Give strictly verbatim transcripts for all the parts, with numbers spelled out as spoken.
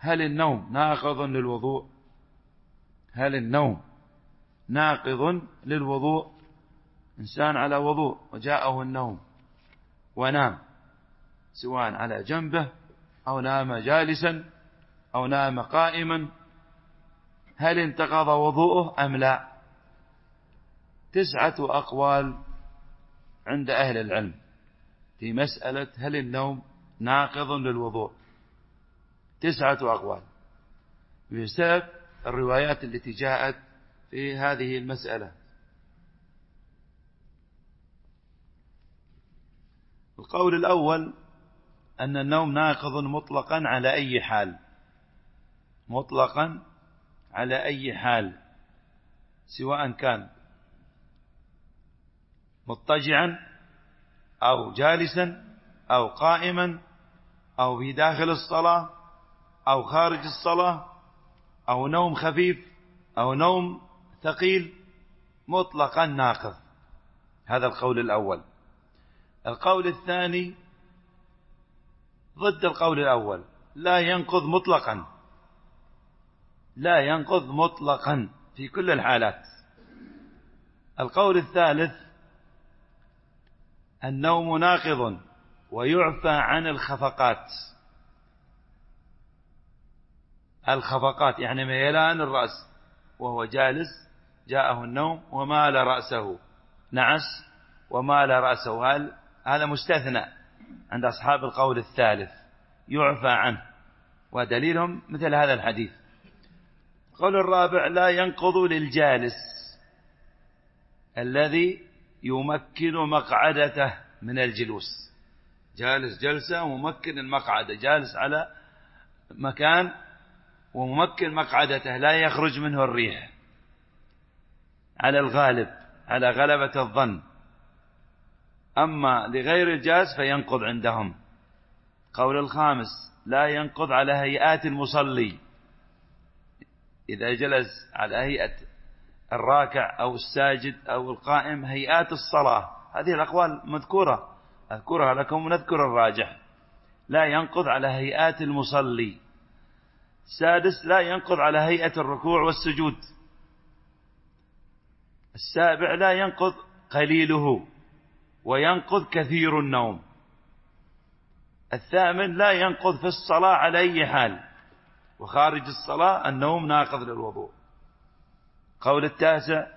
هل النوم ناقض للوضوء؟ هل النوم ناقض للوضوء؟ إنسان على وضوء وجاءه النوم ونام، سواء على جنبه أو نام جالسا أو نام قائما، هل انتقض وضوءه أم لا؟ تسعة أقوال عند أهل العلم في مسألة هل النوم ناقض للوضوء، تسعة أقوال بسبب الروايات التي جاءت في هذه المسألة. القول الأول أن النوم ناقض مطلقا على أي حال، مطلقا على أي حال، سواء كان مضطجعا أو جالسا أو قائما أو في داخل الصلاة أو خارج الصلاة أو نوم خفيف أو نوم ثقيل، مطلقا ناقض. هذا القول الأول. القول الثاني ضد القول الأول، لا ينقض مطلقا، لا ينقض مطلقا في كل الحالات. القول الثالث النوم ناقض ويعفى عن الخفقات، الخفقات يعني ميلان الرأس وهو جالس جاءه النوم ومال رأسه، نعس ومال رأسه، هذا مستثنى عند أصحاب القول الثالث، يعفى عنه، ودليلهم مثل هذا الحديث. القول الرابع لا ينقض للجالس الذي يمكن مقعدته من الجلوس، جالس جلسة وممكن المقعدة، جالس على مكان وممكن مقعدته لا يخرج منه الريح على الغالب، على غلبة الظن. أما لغير الجالس فينقض عندهم. قول الخامس لا ينقض على هيئات المصلي، إذا جلس على هيئة الراكع أو الساجد أو القائم، هيئات الصلاة، هذه الأقوال مذكورة أذكرها لكم ونذكر الراجح. لا ينقض على هيئات المصلي. السادس لا ينقض على هيئة الركوع والسجود. السابع لا ينقض قليله وينقض كثير النوم. الثامن لا ينقض في الصلاة على أي حال، وخارج الصلاة النوم ناقض للوضوء. قول التاسع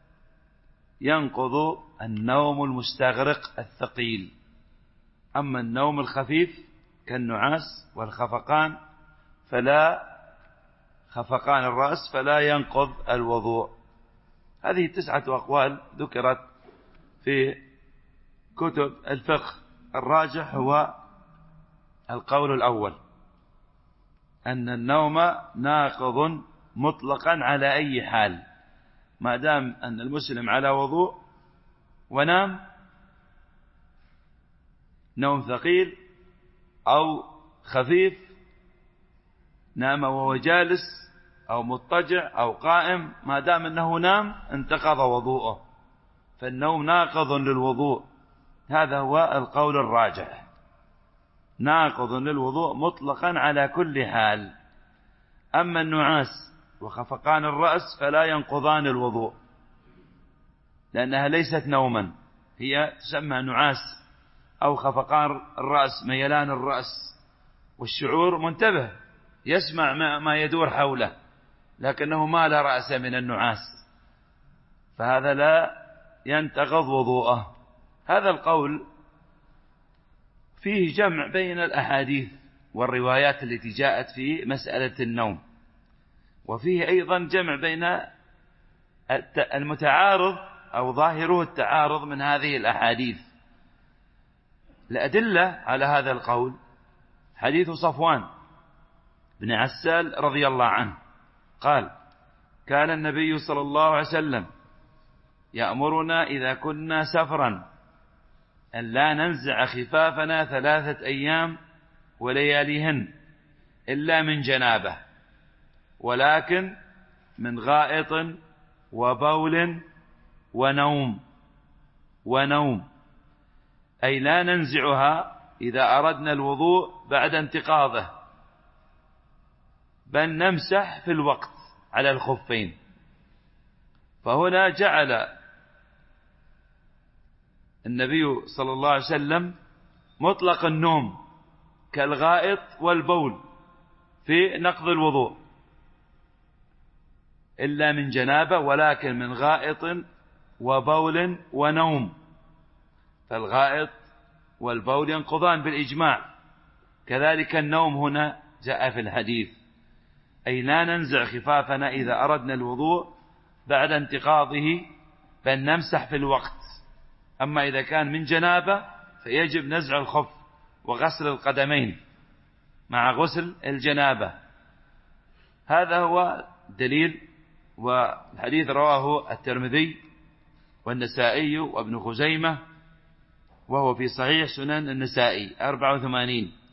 ينقض النوم المستغرق الثقيل، أما النوم الخفيف كالنعاس والخفقان فلا، خفقان الرأس فلا ينقض الوضوء. هذه تسعة أقوال ذكرت في كتب الفقه. الراجح هو القول الأول، أن النوم ناقض مطلقا على أي حال، ما دام أن المسلم على وضوء ونام نوم ثقيل أو خفيف، نام وهو جالس أو مضطجع أو قائم، ما دام أنه نام انتقض وضوءه، فالنوم ناقض للوضوء. هذا هو القول الراجح، ناقض للوضوء مطلقا على كل حال. أما النعاس وخفقان الرأس فلا ينقضان الوضوء، لأنها ليست نوما، هي تسمى نعاس أو خفقان الرأس، ميلان الرأس والشعور منتبه يسمع ما يدور حوله، لكنه ما لا رأس من النعاس، فهذا لا ينتقض وضوءه. هذا القول فيه جمع بين الأحاديث والروايات التي جاءت في مسألة النوم، وفيه أيضا جمع بين المتعارض أو ظاهره التعارض من هذه الأحاديث. الأدلة على هذا القول حديث صفوان بن عسال رضي الله عنه قال كان النبي صلى الله عليه وسلم يأمرنا إذا كنا سفرا أن لا ننزع خفافنا ثلاثة أيام ولياليهن إلا من جنابه، ولكن من غائط وبول ونوم ونوم أي لا ننزعها إذا أردنا الوضوء بعد انتقاضه، بل نمسح في الوقت على الخفين. فهنا جعل النبي صلى الله عليه وسلم مطلق النوم كالغائط والبول في نقض الوضوء إلا من جنابة، ولكن من غائط وبول ونوم، فالغائط والبول ينقضان بالإجماع. كذلك النوم هنا جاء في الحديث، أي لا ننزع خفافنا إذا أردنا الوضوء بعد انتقاضه، بل نمسح في الوقت. أما إذا كان من جنابة فيجب نزع الخف وغسل القدمين مع غسل الجنابة. هذا هو دليل، والحديث رواه الترمذي والنسائي وابن خزيمة، وهو في صحيح سنن النسائي أربعة وثمانين.